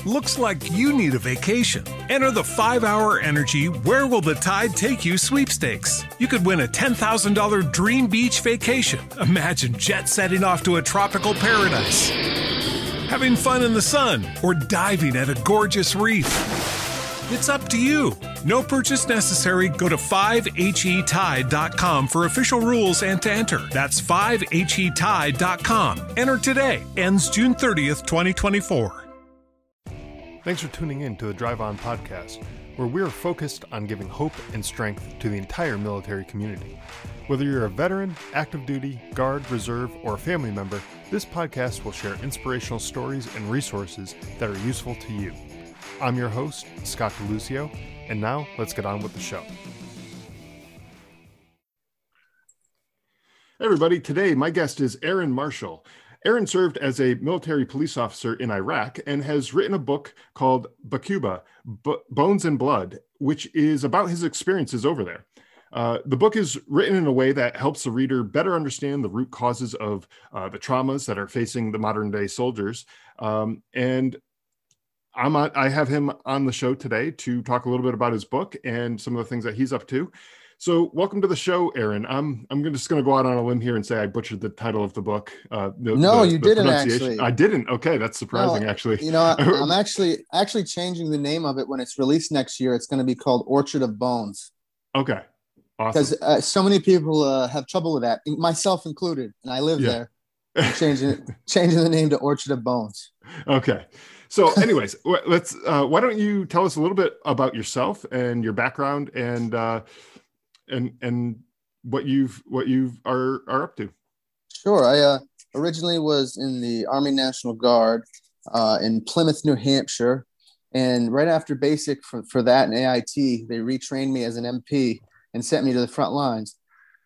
Looks like you need a vacation. Enter the 5-Hour Energy Where Will the Tide Take You sweepstakes. You could win a $10,000 dream beach vacation. Imagine jet setting off to a tropical paradise, having fun in the sun, or diving at a gorgeous reef. It's up to you. No purchase necessary. Go to 5HETide.com for official rules and to enter. That's 5HETide.com. Enter today. Ends June 30th, 2024. Thanks for tuning in to the Drive On podcast, where we are focused on giving hope and strength to the entire military community. Whether you're a veteran, active duty, guard, reserve, or a family member, this podcast will share inspirational stories and resources that are useful to you. I'm your host, Scott DeLucio, and now let's get on with the show. Hey everybody, today my guest is Aaron Marshall. Aaron served as a military police officer in Iraq and has written a book called Baquba, Bones and Blood, which is about his experiences over there. The book is written in a way that helps the reader better understand the root causes of the traumas that are facing the modern day soldiers. I have him on the show today to talk a little bit about his book and some of the things that he's up to. So welcome to the show, Aaron. I'm just going to go out on a limb here and say I butchered the title of the book. You didn't actually. I didn't. Okay, that's surprising, actually. You know, I'm actually changing the name of it when it's released next year. It's going to be called Orchard of Bones. Okay, awesome. Because so many people have trouble with that, myself included, and I live there. Changing the name to Orchard of Bones. Okay. So anyways, let's, why don't you tell us a little bit about yourself and your background and what you are up to. Sure. I originally was in the Army National Guard in Plymouth, New Hampshire. And right after basic for that and AIT, they retrained me as an MP and sent me to the front lines.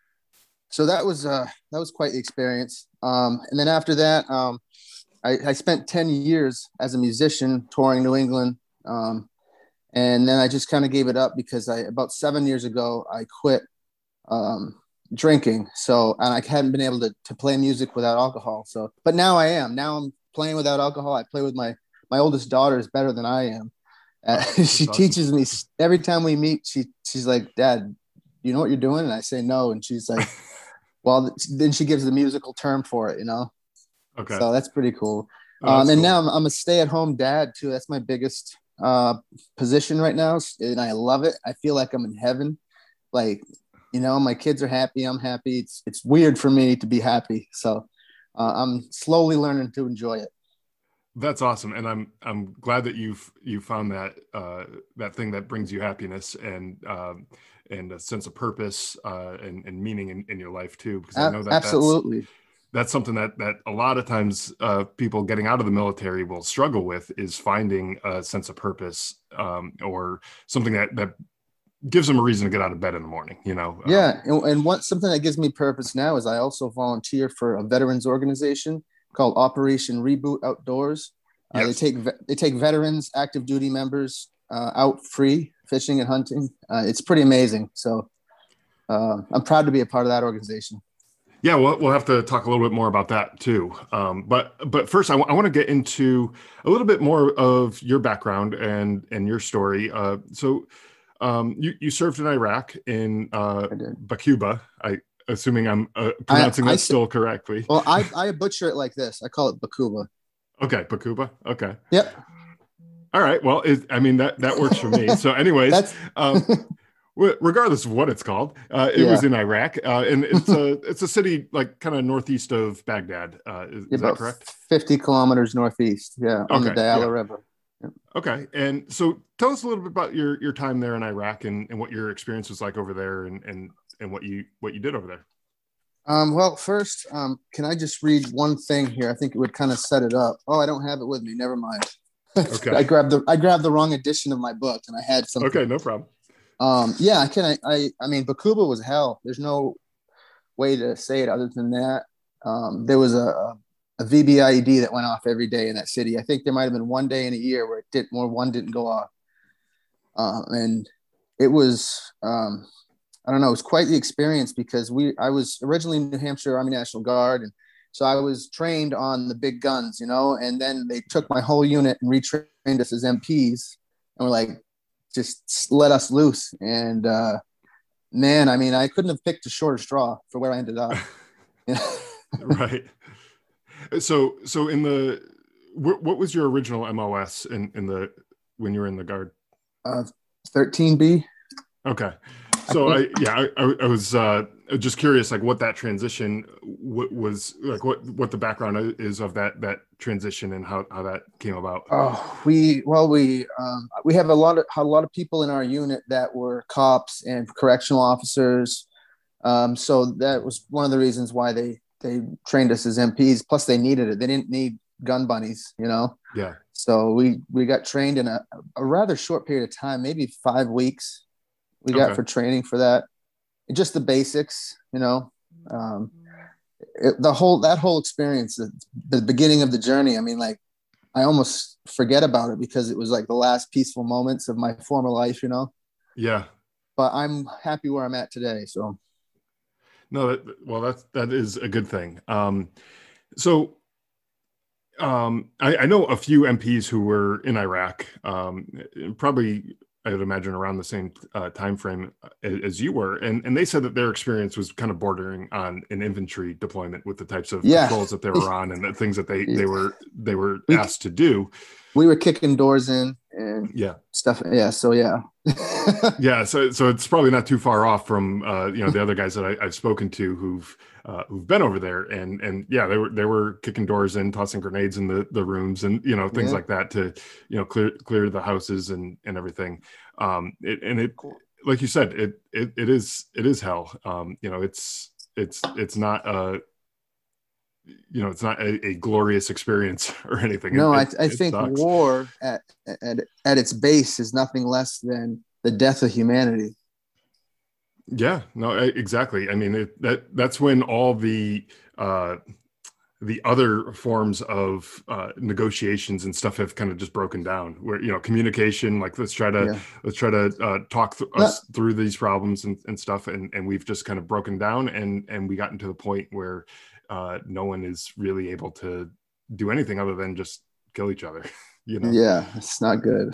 So that was quite the experience. And then after that, I spent 10 years as a musician touring New England. And then I just kind of gave it up because about 7 years ago, I quit drinking. And I hadn't been able to play music without alcohol. But now I am. Now I'm playing without alcohol. I play with my oldest daughter is better than I am. She teaches me every time we meet. She's like, "Dad, you know what you're doing?" And I say no. And she's like, well, then she gives the musical term for it, you know? Okay. So that's pretty cool. Cool. Now I'm a stay-at-home dad too. That's my biggest position right now. And I love it. I feel like I'm in heaven. Like, you know, my kids are happy. I'm happy. It's weird for me to be happy. So I'm slowly learning to enjoy it. That's awesome. And I'm glad that you found that thing that brings you happiness and a sense of purpose and meaning in your life too. Because I know that absolutely. That's something that a lot of times people getting out of the military will struggle with, is finding a sense of purpose or something that gives them a reason to get out of bed in the morning, you know? Yeah. And something that gives me purpose now is I also volunteer for a veterans organization called Operation Reboot Outdoors. Yes. They take veterans, active duty members out free fishing and hunting. It's pretty amazing. So I'm proud to be a part of that organization. Yeah, we'll have to talk a little bit more about that too. But first, I want to get into a little bit more of your background and your story. So you served in Iraq in Baquba. Assuming I'm pronouncing that still correctly. Well, I butcher it like this. I call it Baquba. Okay, Baquba. Okay. Yep. All right. Well, that works for me. So, anyways. Regardless of what it's called, it was in Iraq, and it's a city like kind of northeast of Baghdad. Is that correct? 50 kilometers northeast. Yeah, on the Diyala River. Yeah. Okay, and so tell us a little bit about your time there in Iraq and what your experience was like over there, and what you did over there. Well, first, can I just read one thing here? I think it would kind of set it up. Oh, I don't have it with me. Never mind. Okay. I grabbed the wrong edition of my book, and I had something. Okay, no problem. Yeah, I mean, Baquba was hell. There's no way to say it other than that. There was a VBIED that went off every day in that city. I think there might have been one day in a year where one didn't go off. And it was, I don't know, it was quite the experience because I was originally in New Hampshire Army National Guard, and So I was trained on the big guns, and then they took my whole unit and retrained us as MPs, and were like, just let us loose. And man, I mean, I couldn't have picked a shorter straw for where I ended up. Right. So what was your original MOS when you were in the Guard? 13B. Okay. So I was just curious, like what that transition was like, what the background is of that transition and how that came about. Oh, we have a lot of people in our unit that were cops and correctional officers. So that was one of the reasons why they trained us as MPs. Plus, they needed it. They didn't need gun bunnies, Yeah. So we got trained in a rather short period of time, maybe 5 weeks. We got for training for that. Just the basics, that whole experience, the beginning of the journey. I mean, like, I almost forget about it because it was like the last peaceful moments of my former life, Yeah. But I'm happy where I'm at today. So. No, that is a good thing. I know a few MPs who were in Iraq, probably I would imagine around the same time frame as you were, and they said that their experience was kind of bordering on an infantry deployment with the types of patrols that they were on and the things that they were asked to do. We were kicking doors in and stuff. Yeah. So yeah. Yeah. So it's probably not too far off from the other guys that I've spoken to who've been over there, and yeah, they were kicking doors in, tossing grenades in the rooms, and things like that to clear the houses and everything. Like you said, it is hell. It's not it's not a glorious experience or anything. No, I think sucks. War at its base is nothing less than the death of humanity. Yeah, no, exactly. I mean, that's when all the other forms of negotiations and stuff have kind of just broken down. Where communication, like let's try to talk us through these problems and stuff, and we've just kind of broken down, and we gotten to the point where no one is really able to do anything other than just kill each other. Yeah, it's not good.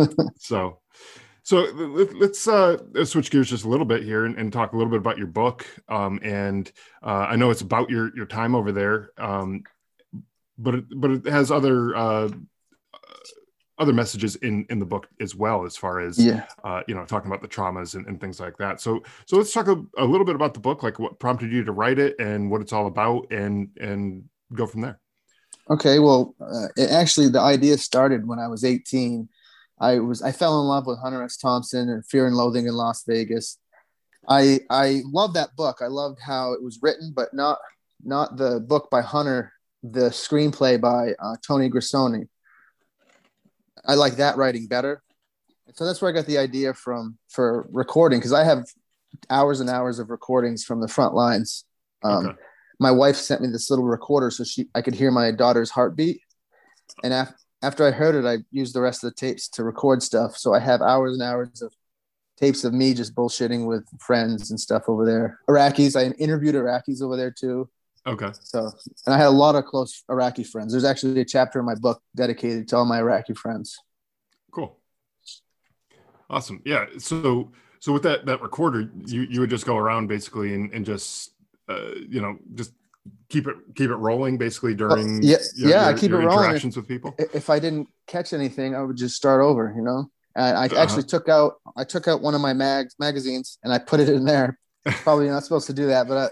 So let's switch gears just a little bit here and talk a little bit about your book. And I know it's about your time over there, but it has other messages in the book as well, as far as talking about the traumas and things like that. So let's talk a little bit about the book, like what prompted you to write it and what it's all about, and go from there. Okay, well, actually, the idea started when I was 18. I fell in love with Hunter S. Thompson and Fear and Loathing in Las Vegas. I loved that book. I loved how it was written, but not the book by Hunter, the screenplay by Tony Grisoni. I like that writing better. So that's where I got the idea for recording, because I have hours and hours of recordings from the front lines. My wife sent me this little recorder so I could hear my daughter's heartbeat. And after I heard it, I used the rest of the tapes to record stuff. So I have hours and hours of tapes of me just bullshitting with friends and stuff over there. Iraqis. I interviewed Iraqis over there too. Okay. So, and I had a lot of close Iraqi friends. There's actually a chapter in my book dedicated to all my Iraqi friends. Cool. Awesome. Yeah. So with that recorder, you would just go around basically and just, just keep it rolling basically during I keep it rolling. Interactions with people. If I didn't catch anything, I would just start over, and I actually took out one of my magazines and I put it in there. Probably not supposed to do that, but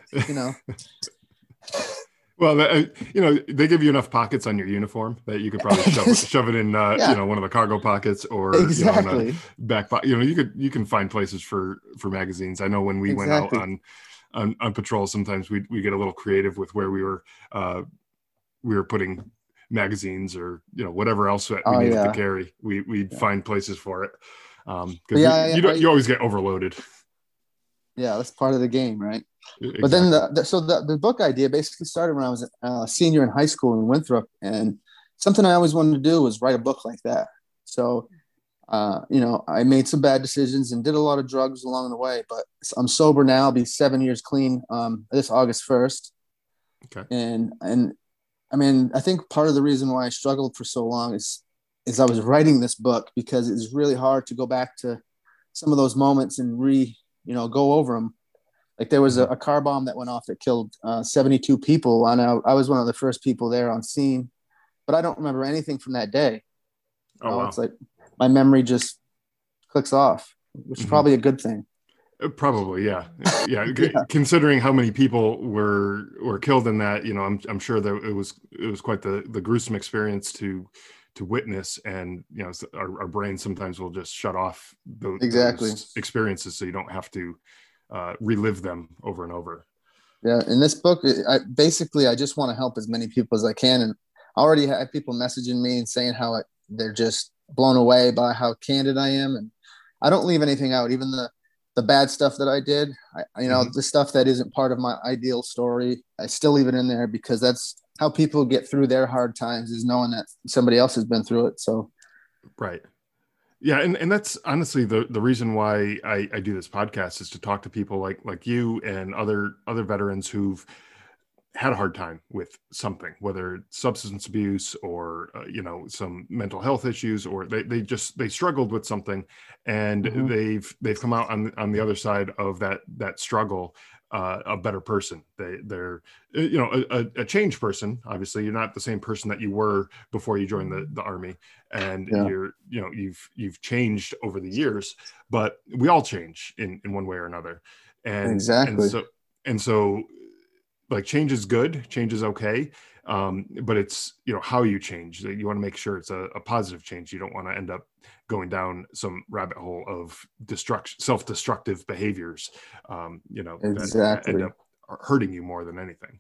well, they give you enough pockets on your uniform that you could probably shove it in one of the cargo pockets, or exactly. In a back pocket. You can find places for magazines. I know when we went out on patrol, sometimes we get a little creative with where we were putting magazines or whatever else that we needed to carry. We'd find places for it, because you always get overloaded. Yeah, that's part of the game, right? Exactly. But then the book idea basically started when I was a senior in high school in Winthrop, and something I always wanted to do was write a book like that. So I made some bad decisions and did a lot of drugs along the way, but I'm sober now. I'll be 7 years clean this August 1st. Okay. And I mean, I think part of the reason why I struggled for so long is I was writing this book because it's really hard to go back to some of those moments and go over them. Like there was a car bomb that went off that killed 72 people, and I was one of the first people there on scene, but I don't remember anything from that day. Oh, wow. It's like my memory just clicks off, which is probably a good thing. Probably, yeah. Yeah. Yeah. Considering how many people were killed in that, I'm sure that it was quite the gruesome experience to witness, and our brains sometimes will just shut off Exactly. those experiences, so you don't have to relive them over and over. Yeah. In this book, I just want to help as many people as I can, and I already have people messaging me and saying how they're just blown away by how candid I am, and I don't leave anything out, even the bad stuff that I did. The stuff that isn't part of my ideal story, I still leave it in there because that's how people get through their hard times, is knowing that somebody else has been through it. So, right. Yeah. And that's honestly the reason why I do this podcast, is to talk to people like you and other veterans who've had a hard time with something, whether it's substance abuse or some mental health issues, or they struggled with something, and they've come out on the other side of that struggle a better person. They're a changed person. Obviously, you're not the same person that you were before you joined the Army, and you've changed over the years. But we all change in one way or another, exactly. and so like change is good, change is okay, but it's how you change. You want to make sure it's a positive change. You don't want to end up going down some rabbit hole of self-destructive behaviors, that end up hurting you more than anything.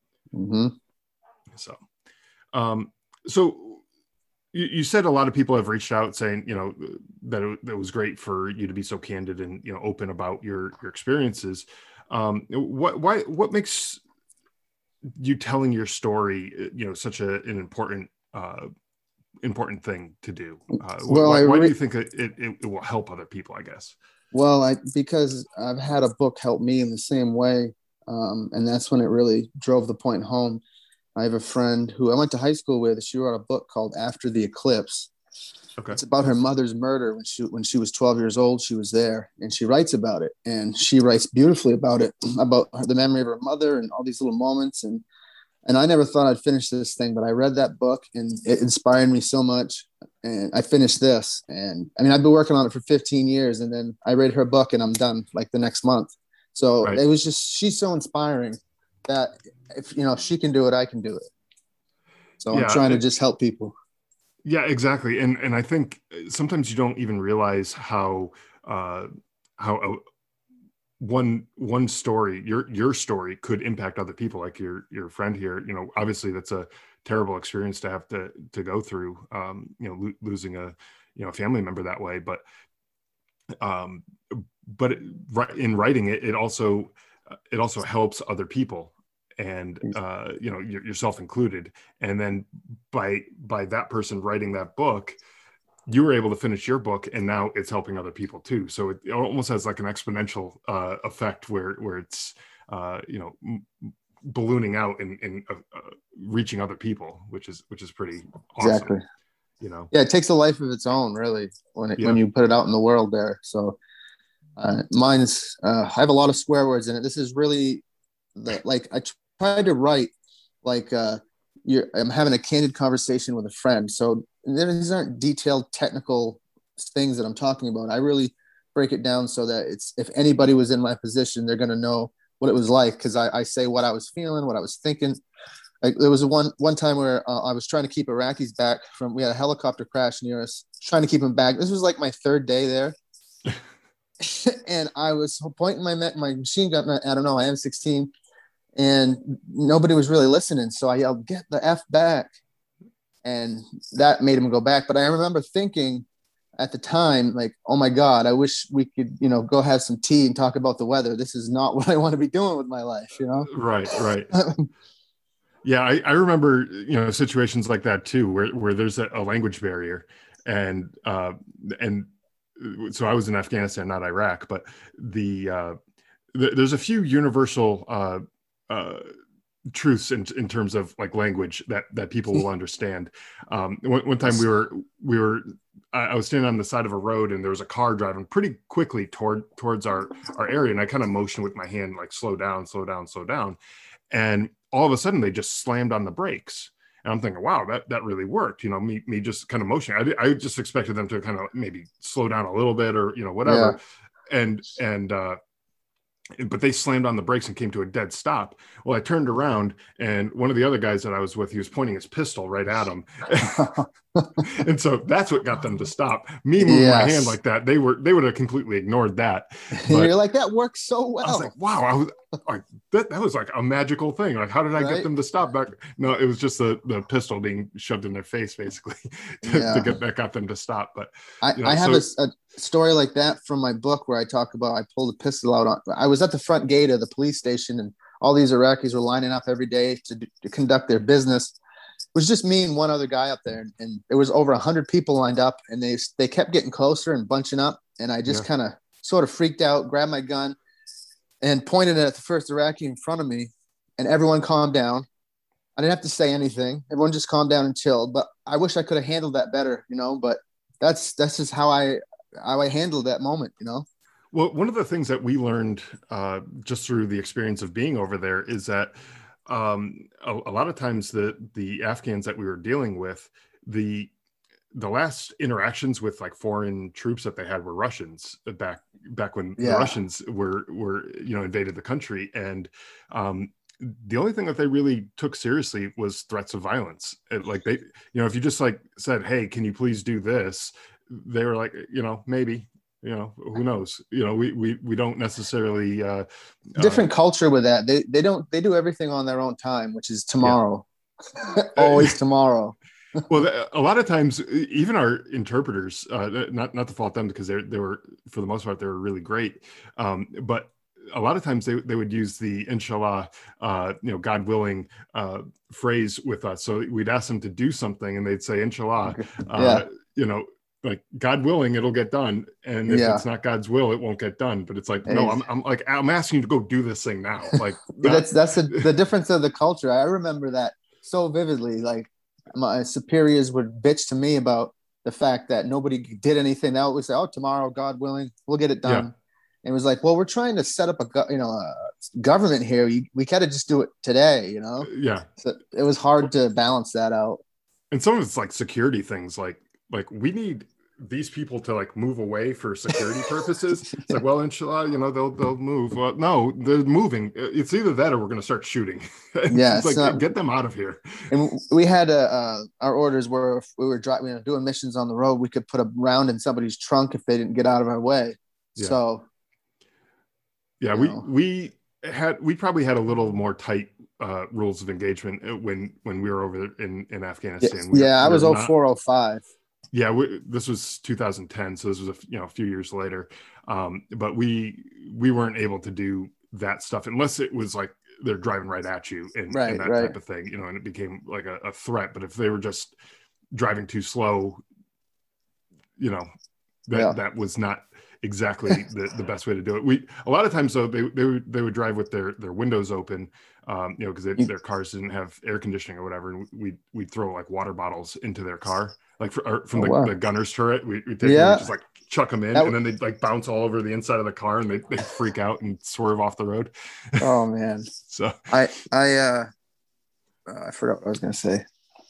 So you said a lot of people have reached out saying that it was great for you to be so candid and open about your experiences. What makes you telling your story such an important thing to do? Why do you think it will help other people, I guess? Well, because I've had a book help me in the same way, and that's when it really drove the point home. I have a friend who I went to high school with. She wrote a book called After the Eclipse. Okay. It's about her mother's murder. When she was 12 years old, she was there, and she writes about it, and she writes beautifully about it, about the memory of her mother and all these little moments. And I never thought I'd finish this thing, but I read that book and it inspired me so much. And I finished this, and I mean, I've been working on it for 15 years, and then I read her book and I'm done like the next month. So It was just, she's so inspiring that if she can do it, I can do it. So I'm trying to just help people. Yeah, exactly. And I think sometimes you don't even realize how one story, your story, could impact other people, like your friend here. Obviously that's a terrible experience to have to go through, losing a family member that way. But in writing it also helps other people, and yourself included. And then by that person writing that book, you were able to finish your book, and now it's helping other people too. So it almost has like an exponential effect where it's ballooning out and reaching other people, which is pretty awesome. Exactly. Yeah, it takes a life of its own, really, when you put it out in the world there. So mine's I have a lot of swear words in it. This is really I tried to write like I'm having a candid conversation with a friend. So these aren't detailed technical things that I'm talking about. I really break it down so that if anybody was in my position, they're going to know what it was like, because I say what I was feeling, what I was thinking. Like there was one time where I was trying to keep Iraqis back we had a helicopter crash near us, trying to keep them back. This was like my third day there. And I was pointing my machine gun at, I don't know, I M16, and nobody was really listening. So I yelled, "Get the F back." And that made him go back. But I remember thinking at the time, like, oh my God, I wish we could, go have some tea and talk about the weather. This is not what I want to be doing with my life, Right. Yeah. I remember, situations like that too, where there's a language barrier, and so I was in Afghanistan, not Iraq, but there's a few universal truths in terms of like language that people will understand. One time I was standing on the side of a road and there was a car driving pretty quickly towards our area. And I kind of motioned with my hand, like, slow down, slow down, slow down. And all of a sudden they just slammed on the brakes. And I'm thinking, wow, that really worked. You know, me just kind of motioning. I just expected them to kind of maybe slow down a little bit or, you know, whatever. Yeah. But they slammed on the brakes and came to a dead stop. Well, I turned around and one of the other guys that I was with, he was pointing his pistol right at him. And so that's what got them to stop. Me moving my hand like that, they would have completely ignored that. But you're like, that works so well. I was like, wow, I was like, that was like a magical thing. Like, how did I get them to stop? No, it was just the pistol being shoved in their face, basically, that got them to stop. But I have a story like that from my book where I talk about, I pulled a pistol out. I was at the front gate of the police station and all these Iraqis were lining up every day to conduct their business. It was just me and one other guy up there, and there was over 100 people lined up, and they kept getting closer and bunching up, and I just kind of sort of freaked out, grabbed my gun, and pointed it at the first Iraqi in front of me, and everyone calmed down. I didn't have to say anything. Everyone just calmed down and chilled. But I wish I could have handled that better, you know. But that's just how I handled that moment, you know. Well, one of the things that we learned just through the experience of being over there is that a lot of times the Afghans that we were dealing with, the last interactions with like foreign troops that they had were Russians back when the Russians were invaded the country, and the only thing that they really took seriously was threats of violence. Like they, if you just like said, "Hey, can you please do this?" They were like, maybe. Who knows? We don't necessarily different culture with that. They do everything on their own time, which is tomorrow. Always tomorrow. Well, a lot of times, even our interpreters, not to fault them because they were, for the most part, they were really great. But a lot of times they would use the inshallah, God willing phrase with us. So we'd ask them to do something and they'd say, inshallah, like, God willing, it'll get done. And if it's not God's will, it won't get done. But it's like, no, I'm asking you to go do this thing now. Like that's the difference of the culture. I remember that so vividly. Like my superiors would bitch to me about the fact that nobody did anything. They always say, "Oh, tomorrow, God willing, we'll get it done." Yeah. And it was like, well, we're trying to set up a government here. We gotta just do it today, Yeah. So it was hard to balance that out. And some of it's like security things, like we need these people to like move away for security purposes. It's like, well, inshallah, they'll move. Well, no, they're moving. It's either that or we're going to start shooting. Yeah, it's like, get them out of here. And we had our orders where if we were doing missions on the road, we could put a round in somebody's trunk if they didn't get out of our way. Yeah. So, yeah, we probably had a little more tight rules of engagement when we were over in Afghanistan. I was 0405. Yeah, this was 2010, so this was a few years later. But we weren't able to do that stuff unless it was like they're driving right at you and that type of thing, and it became like a threat. But if they were just driving too slow, that was not exactly the best way to do it. A lot of times though they would drive with their windows open, because their cars didn't have air conditioning or whatever, and we'd throw like water bottles into their car, like from the gunner's turret. We take them and just like chuck them in, and then they'd like bounce all over the inside of the car, and they freak out and swerve off the road. Oh man! So I forgot what I was gonna say,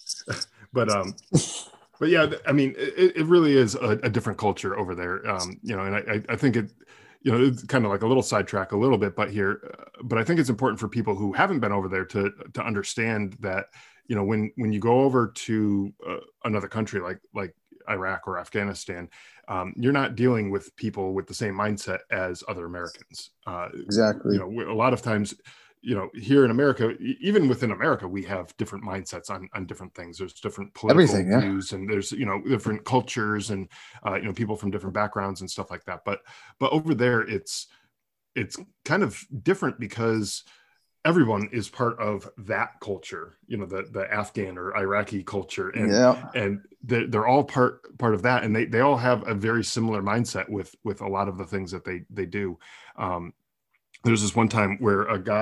But yeah, I mean, it really is a different culture over there, and I think it's kind of like a little sidetrack a little bit, but I think it's important for people who haven't been over there to understand that, when you go over to another country like Iraq or Afghanistan, you're not dealing with people with the same mindset as other Americans. Exactly. A lot of times, here in America, even within America, we have different mindsets on different things. There's different political views, and there's, different cultures and, people from different backgrounds and stuff like that. But over there, it's kind of different because everyone is part of that culture, the Afghan or Iraqi culture. And they're all part of that. And they all have a very similar mindset with a lot of the things that they do. There's this one time where a guy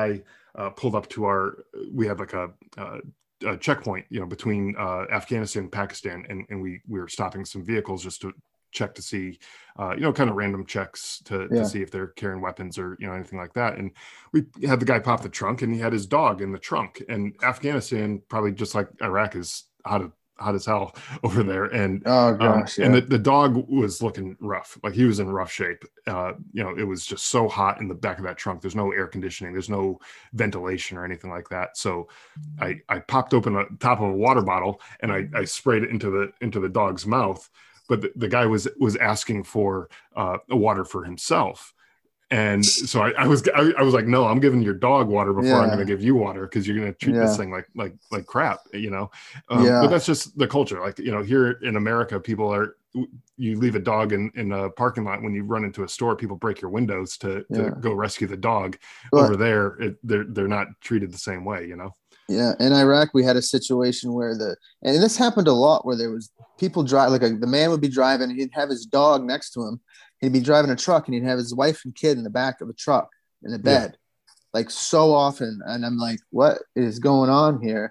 pulled up to we had like a checkpoint, between Afghanistan and Pakistan, and we were stopping some vehicles just to check to see, kind of random checks to see if they're carrying weapons or anything like that. And we had the guy pop the trunk, and he had his dog in the trunk. And Afghanistan, probably just like Iraq, is hot as hell over there. And oh gosh, and the dog was looking rough, like he was in rough shape. It was just so hot in the back of that trunk. There's no air conditioning, there's no ventilation or anything like that. So I popped open the top of a water bottle and I sprayed it into the dog's mouth. But the guy was asking for water for himself. And so I was like, no, I'm giving your dog water before I'm going to give you water, because you're going to treat this thing like crap, But that's just the culture. Like, here in America, you leave a dog in a parking lot. When you run into a store, people break your windows to go rescue the dog. But over there, they're not treated the same way, Yeah, in Iraq, we had a situation where and this happened a lot, where there was people drive, like the man would be driving, and he'd have his dog next to him. He'd be driving a truck, and he'd have his wife and kid in the back of the truck in the bed, like so often. And I'm like, what is going on here?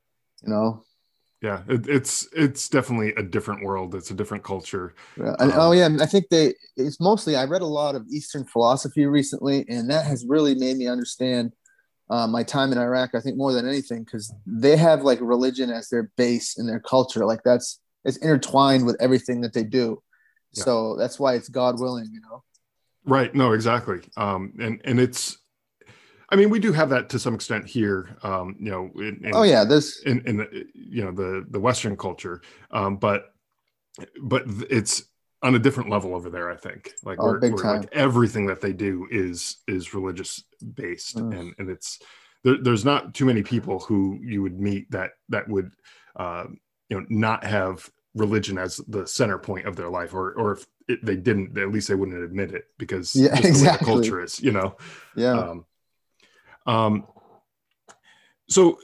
Yeah, it's definitely a different world. It's a different culture. And I think it's mostly, I read a lot of Eastern philosophy recently, and that has really made me understand my time in Iraq, I think, more than anything, because they have like religion as their base in their culture. Like it's intertwined with everything that they do. Yeah. So that's why it's God willing, Right. No, exactly. And it's, I mean, we do have that to some extent here, in the Western culture, but it's on a different level over there. I think like we're like everything that they do is religious based, and it's there's not too many people who you would meet that would not have religion as the center point of their life, or if they didn't, at least they wouldn't admit it, because the way the culture is, so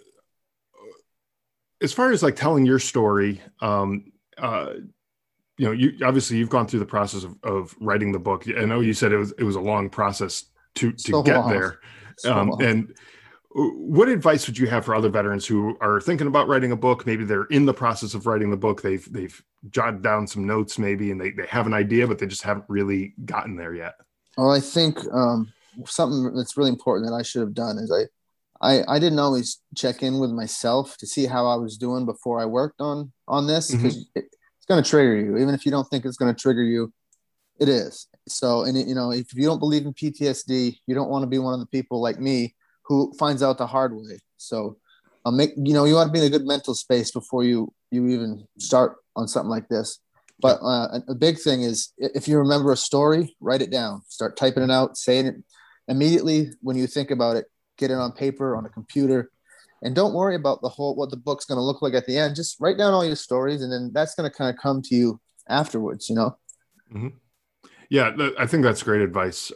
as far as like telling your story, you've gone through the process of writing the book. I know you said it was a long process to get there. And what advice would you have for other veterans who are thinking about writing a book? Maybe they're in the process of writing the book. They've jotted down some notes maybe, and they have an idea, but they just haven't really gotten there yet. Well, I think something that's really important that I should have done is I didn't always check in with myself to see how I was doing before I worked on this, because it's going to trigger you. Even if you don't think it's going to trigger you, it is. So, and if you don't believe in PTSD, you don't want to be one of the people like me who finds out the hard way. So you want to be in a good mental space before you even start on something like this. But a big thing is, if you remember a story, write it down, start typing it out, saying it immediately. When you think about it, get it on paper, on a computer, and don't worry about what the book's going to look like at the end. Just write down all your stories, and then that's going to kind of come to you afterwards, Mm-hmm. Yeah, I think that's great advice.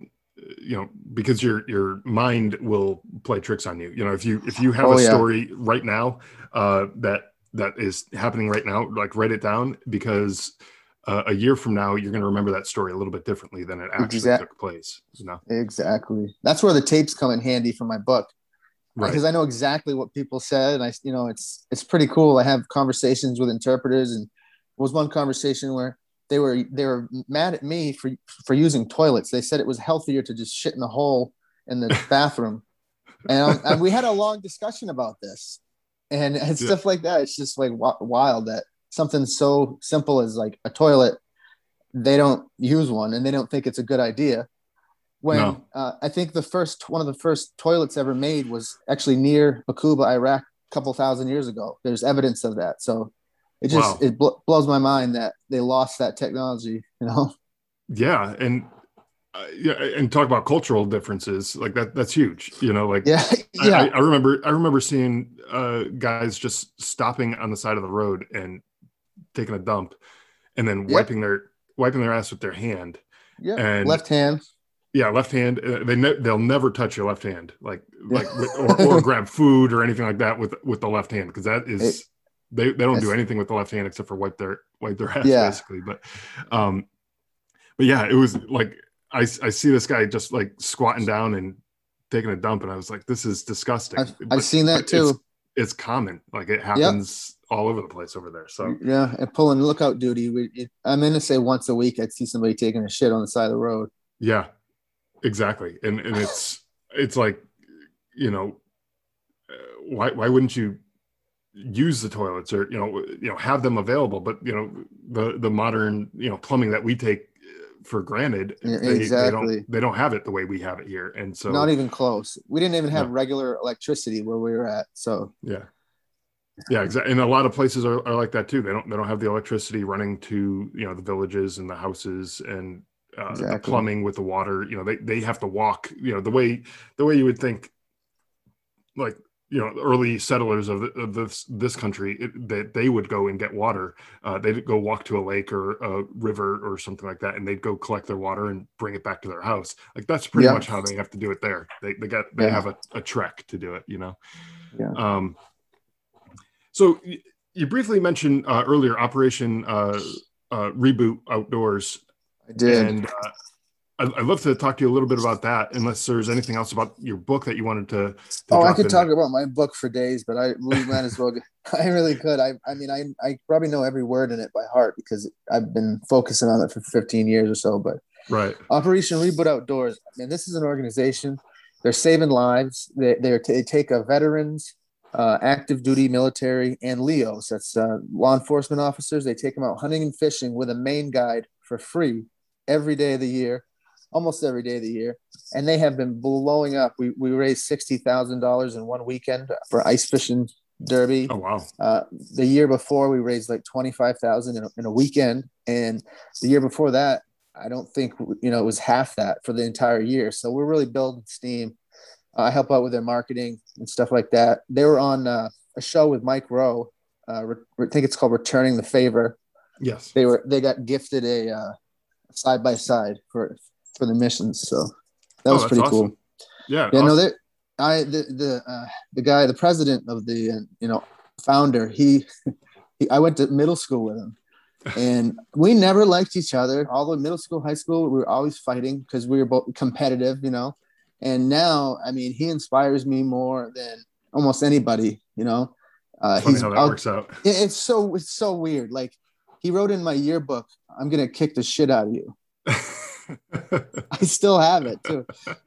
Because your mind will play tricks on you. If you have a story right now that is happening right now, like write it down, because a year from now you're going to remember that story a little bit differently than it actually took place. Exactly. That's where the tapes come in handy for my book, right? Because I know exactly what people said, and it's pretty cool. I have conversations with interpreters, and there was one conversation where they were mad at me for using toilets. They said it was healthier to just shit in the hole in the bathroom. And we had a long discussion about this and stuff like that. It's just like wild that something so simple as like a toilet, they don't use one and they don't think it's a good idea. When I think one of the first toilets ever made was actually near Bakuba, Iraq, a couple thousand years ago. There's evidence of that. So it just blows my mind that they lost that technology, Yeah, and talk about cultural differences, like that's huge. I remember seeing guys just stopping on the side of the road and taking a dump, and then wiping their ass with their hand. Yeah, and left hand. Yeah, left hand. They'll never touch your left hand, or grab food or anything like that with the left hand, because that is. They don't do anything with the left hand except for wipe their ass, basically. But yeah, it was like I see this guy just like squatting down and taking a dump, and I was like, this is disgusting. I've seen that too. It's common. Like it Yep. happens all over the place over there. So Yeah, and pulling lookout duty. I'm going to say once a week I'd see somebody taking a shit on the side of the road. yeah, exactly. And it's like, you know, why wouldn't you use the toilets or have them available? But the modern plumbing that we take for granted, Exactly. they don't have it the way we have it here. And so not even close. We didn't even have regular electricity where we were at. So yeah, exactly. And a lot of places are like that too. They don't have the electricity running to the villages and the houses, and the plumbing with the water. They have to walk. The way you would think, like early settlers of this country, that they would go and get water. They'd go walk to a lake or a river or something like that, and they'd go collect their water and bring it back to their house. Like that's pretty much how they have to do it there. They have a trek to do it. Yeah. So you briefly mentioned earlier Operation Reboot Outdoors. I did. And I'd love to talk to you a little bit about that, unless there's anything else about your book that you wanted to I could talk about my book for days, but we might as well. I really could. I mean, I probably know every word in it by heart because I've been focusing on it for 15 years or so. But right. Operation Reboot Outdoors, man, this is an organization. They're saving lives. They take veterans, active duty military, and LEOs. That's law enforcement officers. They take them out hunting and fishing with a Maine guide for free every day of the year. Almost every day of the year, and they have been blowing up. We raised $60,000 in one weekend for ice fishing derby. Oh wow! The year before, we raised like $25,000 in a weekend, and the year before that, I don't think it was half that for the entire year. So we're really building steam. I help out with their marketing and stuff like that. They were on a show with Mike Rowe. I think it's called Returning the Favor. Yes, they got gifted a side by side for the missions, so that was pretty awesome. cool. Yeah. Awesome. No, the guy, the president of the founder, I went to middle school with him, and we never liked each other. All the middle school, high school, we were always fighting because we were both competitive, And now, I mean, he inspires me more than almost anybody. Funny how that works out. It's so weird. Like he wrote in my yearbook, "I'm gonna kick the shit out of you." I still have it too.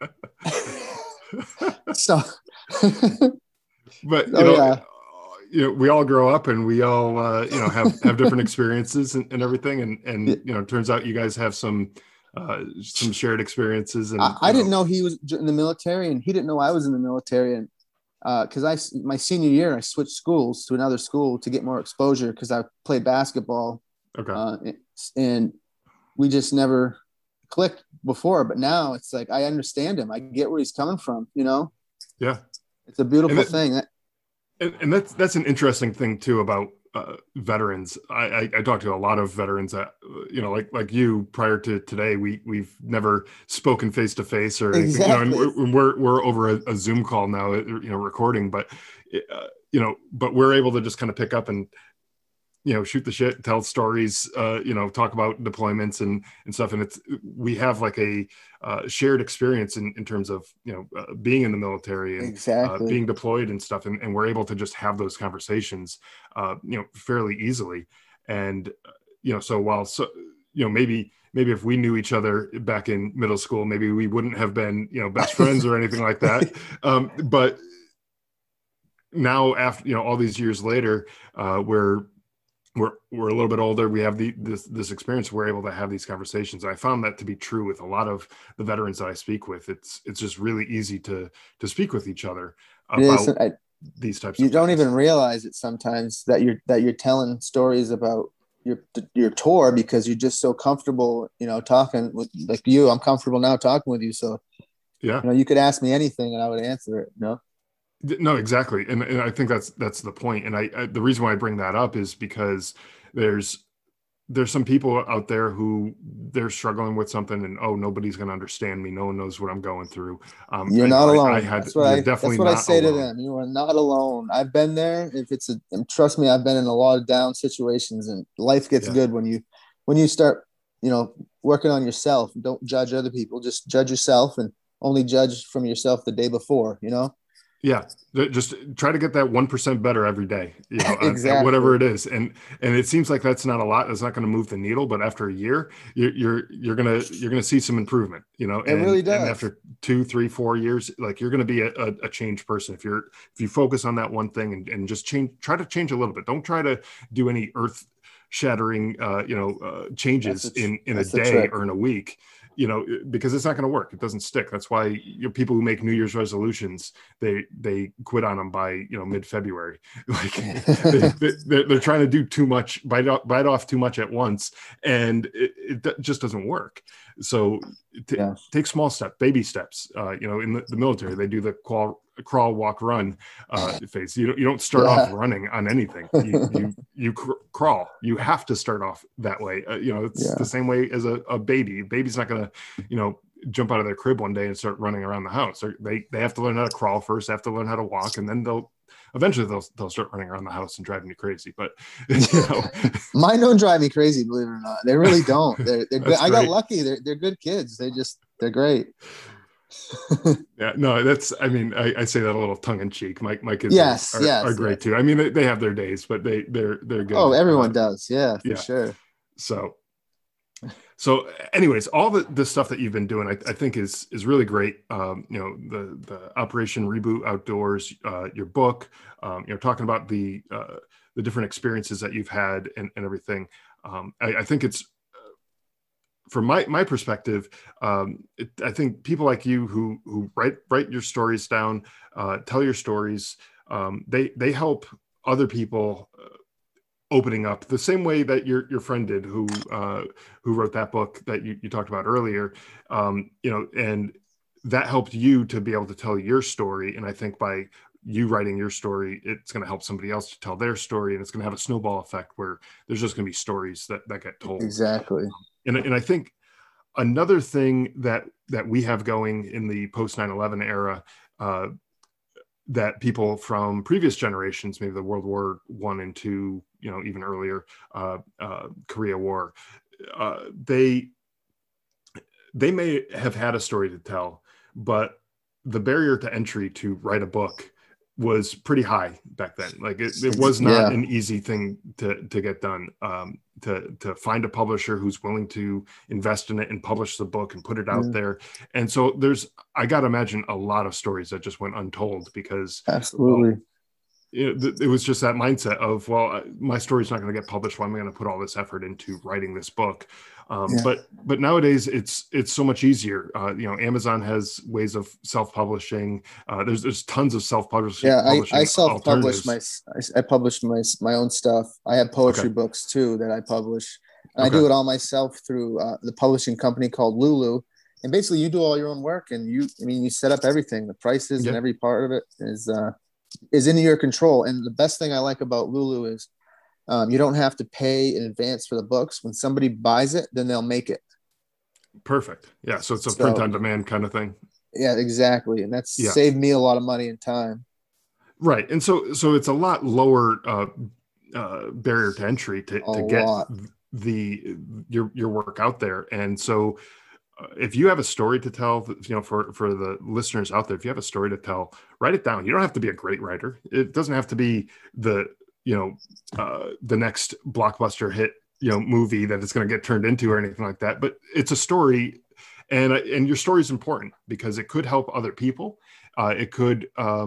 So, but we all grow up and we all have different experiences and everything, and it turns out you guys have some shared experiences. And I didn't know he was in the military, and he didn't know I was in the military, and because my senior year I switched schools to another school to get more exposure because I played basketball. Okay, and we just never clicked before, but now it's like I understand him. I get where he's coming from. Yeah, it's a beautiful thing. And that's an interesting thing too about veterans. I talked to a lot of veterans that like you prior to today. We've never spoken face to face or anything. Exactly. And we're over a Zoom call now, recording, but but we're able to just kind of pick up and shoot the shit, tell stories, talk about deployments and stuff. And we have like a shared experience in terms of, being in the military and exactly. Being deployed and stuff. And we're able to just have those conversations, fairly easily. And, maybe if we knew each other back in middle school, maybe we wouldn't have been, best friends or anything like that. But now after, all these years later, we're a little bit older. We have this experience. We're able to have these conversations. I found that to be true with a lot of the veterans that I speak with. It's just really easy to speak with each other about these types of things. You don't even realize it sometimes that you're telling stories about your tour because you're just so comfortable, talking with like you. I'm comfortable now talking with you. So yeah, you could ask me anything and I would answer it. No, exactly. And I think that's the point. And I the reason why I bring that up is because there's some people out there who they're struggling with something and, nobody's going to understand me. No one knows what I'm going through. You're not alone. That's what I say alone. To them. You are not alone. I've been there. Trust me, I've been in a lot of down situations, and life gets good when you start, working on yourself. Don't judge other people. Just judge yourself and only judge from yourself the day before, you know? Yeah, just try to get that 1% better every day, at Exactly. whatever it is. And it seems like that's not a lot. It's not going to move the needle, but after a year, you're gonna see some improvement, It really and does. after 2, 3, 4 years, like, you're going to be a changed person if you focus on that one thing and just try to change a little bit. Don't try to do any earth shattering, changes in a That's the day trick. or in a week, because it's not going to work. It doesn't stick. That's why people who make New Year's resolutions, they quit on them by mid-February. Like, they're trying to do too much, bite off too much at once, and it just doesn't work. So Yeah. take small steps, baby steps. In the military, they do the crawl, walk, run phase. You don't start off Yeah. running on anything. You crawl. You have to start off that way. It's the Yeah. same way as a baby. A baby's not going to jump out of their crib one day and start running around the house. They have to learn how to crawl first. They have to learn how to walk, and then they'll start running around the house and driving you crazy. But Mine don't drive me crazy, believe it or not. They really don't. They're good. That's I got great. lucky. They're good kids. They're great. Yeah, no, I mean, I say that a little tongue in cheek. My kids Yes, are yes, great yes. too. I mean, they have their days, but they're Oh, good. everyone does. Yeah, for Yeah. sure. So anyways, all the stuff that you've been doing, I think is really great. The Operation Reboot Outdoors, your book, talking about the different experiences that you've had and everything. I think it's, from my perspective, I think people like you who write your stories down, tell your stories, they help other people opening up the same way that your friend did, who wrote that book that you talked about earlier, and that helped you to be able to tell your story. And I think by you writing your story, it's going to help somebody else to tell their story, and it's going to have a snowball effect where there's just going to be stories that get told. Exactly. And I think another thing that we have going in the post 9/11 era, that people from previous generations, maybe the World War I and II, even earlier, Korea War, they may have had a story to tell, but the barrier to entry to write a book was pretty high back then. Like, it was not an easy thing to get done. To find a publisher who's willing to invest in it and publish the book and put it out there. And so I got to imagine a lot of stories that just went untold because Absolutely. It was just that mindset of, well, my story's not going to get published. Why am I going to put all this effort into writing this book? But nowadays it's so much easier. Amazon has ways of self-publishing. There's tons of self-publishing. Yeah, I self-publish alternatives. I publish my own stuff. I have poetry books too that I publish, and I do it all myself through the publishing company called Lulu. And basically, you do all your own work, and you set up everything. The prices and every part of it is in your control. And the best thing I like about Lulu is you don't have to pay in advance for the books. When somebody buys it, then they'll make it. Perfect. Yeah. So it's a print on demand kind of thing. Yeah, exactly. And that's saved me a lot of money and time. Right. And so it's a lot lower barrier to entry to get your work out there. And so if you have a story to tell, for the listeners out there, if you have a story to tell, write it down. You don't have to be a great writer. It doesn't have to be the next blockbuster hit, movie that it's going to get turned into or anything like that. But it's a story, and your story is important because it could help other people. It could,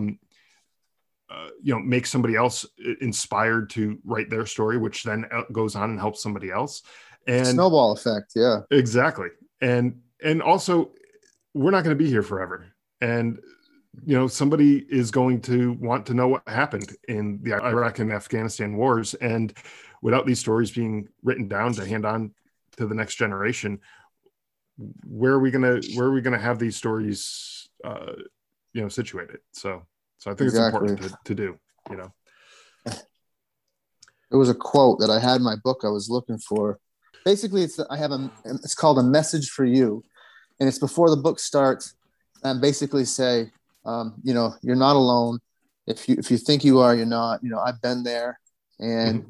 make somebody else inspired to write their story, which then goes on and helps somebody else. And snowball effect. Yeah, exactly. And also, we're not going to be here forever. And, somebody is going to want to know what happened in the Iraq and Afghanistan wars. And without these stories being written down to hand on to the next generation, where are we going to have these stories, situated? So I think it's important to do, There was a quote that I had in my book I was looking for. Basically, it's called A Message for You. And it's before the book starts. And basically say, you're not alone. If you think you are, you're not. I've been there, and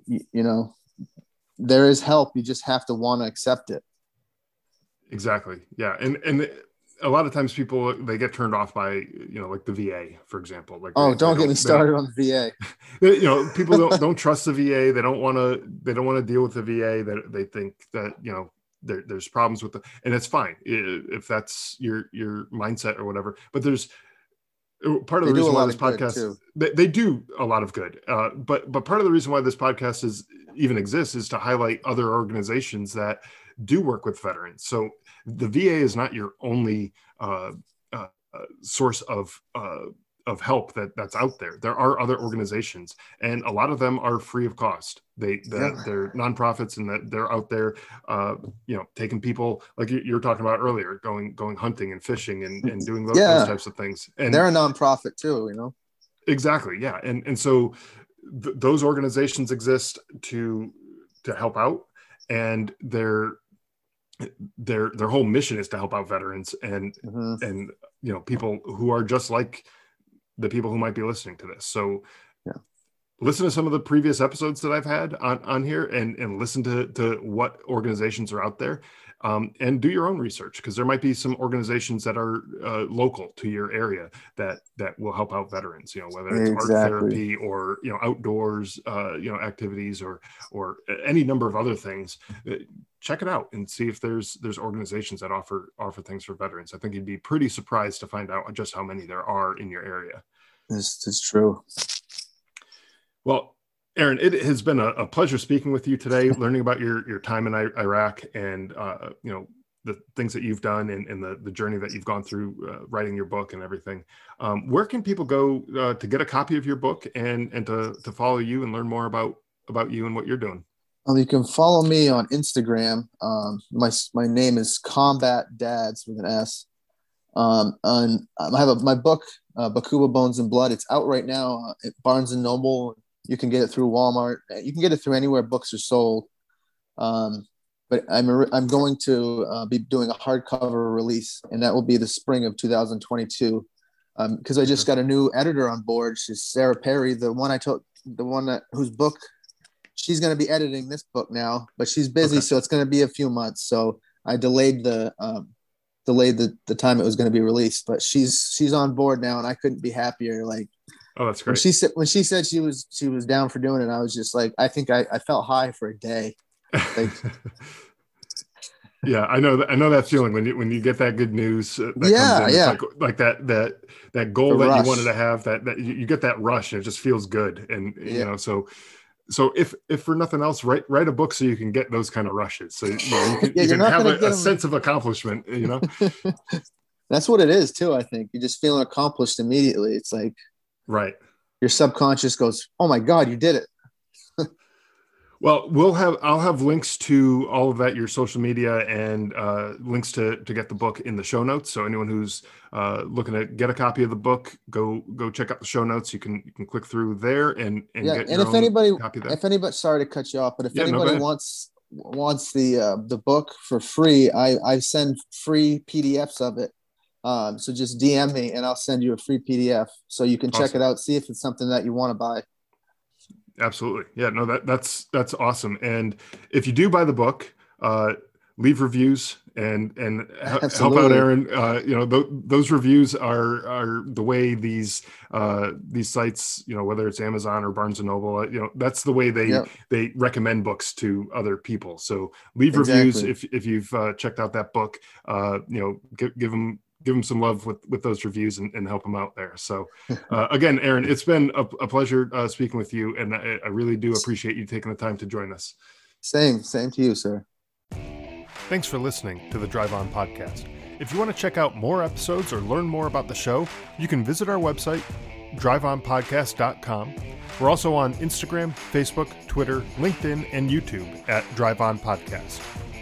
there is help. You just have to want to accept it. Exactly. Yeah. And a lot of times people, they get turned off by, like the VA, for example. Like, don't get me started on the VA. People don't trust the VA. They don't want to deal with the VA. That they think that, there's problems with and it's fine if that's your mindset or whatever. But there's part of the reason why this podcast, they do a lot of good. But part of the reason why this podcast even exists is to highlight other organizations that do work with veterans. So the VA is not your only source of help that's out there. There are other organizations, and a lot of them are free of cost. They're nonprofits, and that they're out there, taking people like you're talking about earlier, going hunting and fishing and doing those types of things. And they're a nonprofit too, Exactly, yeah, and so those organizations exist to help out, and their whole mission is to help out veterans and people who are just like the people who might be listening to this. So listen to some of the previous episodes that I've had on here and listen to what organizations are out there, and do your own research, because there might be some organizations that are local to your area that will help out veterans, whether it's art therapy or, outdoors, activities or any number of other things. Check it out and see if there's organizations that offer things for veterans. I think you'd be pretty surprised to find out just how many there are in your area. This is true. Well, Aaron, it has been a pleasure speaking with you today, learning about your time in Iraq and, the things that you've done and the journey that you've gone through writing your book and everything. Where can people go to get a copy of your book and to follow you and learn more about you and what you're doing? You can follow me on Instagram. My name is Combat Dads with an S. And I have my book, Bakuba Bones and Blood. It's out right now at Barnes and Noble. You can get it through Walmart. You can get it through anywhere books are sold. But I'm going to be doing a hardcover release, and that will be the spring of 2022. Because I just got a new editor on board. She's Sarah Perry, whose book. She's going to be editing this book now, but she's busy, so it's going to be a few months. So I delayed the time it was going to be released, but she's on board now, and I couldn't be happier. Like, oh, that's great. When she said she was down for doing it, I was just like, I think I felt high for a day. Like, yeah, I know that feeling when you get that good news. It's like that goal that you wanted to have, that you get that rush, and it just feels good, and So if for nothing else, write a book so you can get those kind of rushes. So you can have a sense of accomplishment. That's what it is too. I think you're just feeling accomplished immediately. It's like your subconscious goes, "Oh my God, you did it." Well, I'll have links to all of that, your social media, and links to get the book in the show notes. So anyone who's looking to get a copy of the book, go check out the show notes. You can click through there and get your own copy of that. If anybody, sorry to cut you off, but if anybody wants the book for free, I send free PDFs of it. So just DM me and I'll send you a free PDF so you can check it out, see if it's something that you want to buy. Absolutely. Yeah, no, that's awesome. And if you do buy the book, leave reviews and help out Aaron. Those reviews are the way these sites, whether it's Amazon or Barnes and Noble, that's the way they recommend books to other people. So leave reviews if you've checked out that book. Give them some love with those reviews and help them out there. So again, Aaron, it's been a pleasure speaking with you, and I really do appreciate you taking the time to join us. Same to you, sir. Thanks for listening to the Drive On Podcast. If you want to check out more episodes or learn more about the show, you can visit our website, driveonpodcast.com. We're also on Instagram, Facebook, Twitter, LinkedIn, and YouTube at Drive On Podcast.